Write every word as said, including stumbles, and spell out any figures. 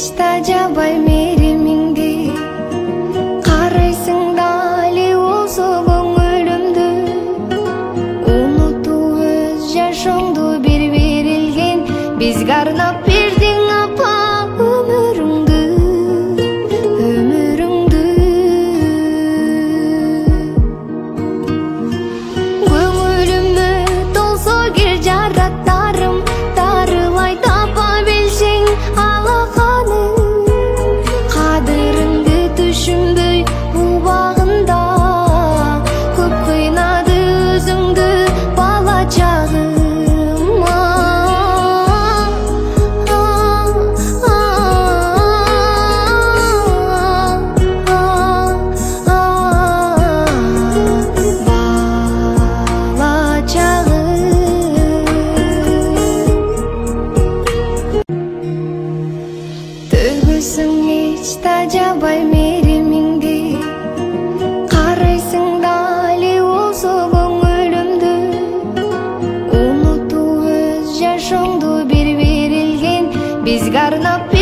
эч тажабай меримиңди, карайсың дали болсо көңүлүмдү, унутуп өз жашооңду бир берилген бизге арнап бердиң апа өмүрүңдү, өмүрүңдү. Көңүлүмө толсо кир жараттарым, дарылай тапа билсең алаканың, кадырыңды түшүнбөй убагында көп кыйнады өзүңдү бала чагым. Төгөсүң эч тажабай меримиңди, карайсың дали болсо көңүлүмдү, унутуп өз жашооңду бир берилген бизге арнап